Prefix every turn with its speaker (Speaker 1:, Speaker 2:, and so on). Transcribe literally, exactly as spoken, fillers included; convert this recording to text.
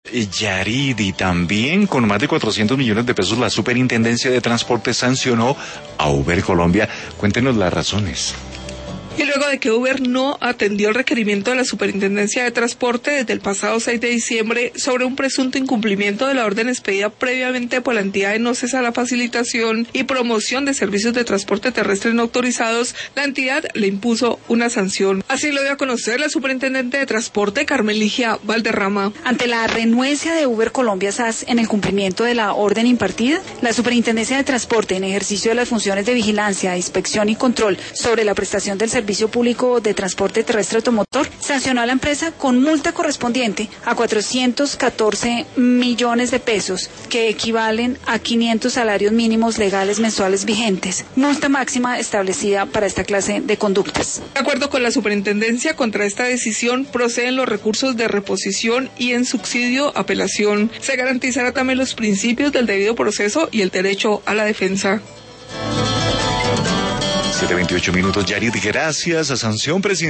Speaker 1: Yarid, y también con más de cuatrocientos millones de pesos la Superintendencia de Transporte sancionó a Uber Colombia. Cuéntenos las razones.
Speaker 2: Y luego de que Uber no atendió el requerimiento de la Superintendencia de Transporte desde el pasado seis de diciembre sobre un presunto incumplimiento de la orden expedida previamente por la entidad de no cesa la facilitación y promoción de servicios de transporte terrestre no autorizados, la entidad le impuso una sanción. Así lo dio a conocer la Superintendente de Transporte, Carmen Ligia Valderrama.
Speaker 3: Ante la renuencia de Uber Colombia S A S en el cumplimiento de la orden impartida, la Superintendencia de Transporte, en ejercicio de las funciones de vigilancia, inspección y control sobre la prestación del servicio Servicio Público de Transporte Terrestre Automotor, sancionó a la empresa con multa correspondiente a cuatrocientos catorce millones de pesos, que equivalen a quinientos salarios mínimos legales mensuales vigentes, multa máxima establecida para esta clase de conductas.
Speaker 2: De acuerdo con la Superintendencia, contra esta decisión proceden los recursos de reposición y en subsidio apelación. Se garantizará también los principios del debido proceso y el derecho a la defensa.
Speaker 1: siete veintiocho minutos, Yarid, gracias a sanción presidencial.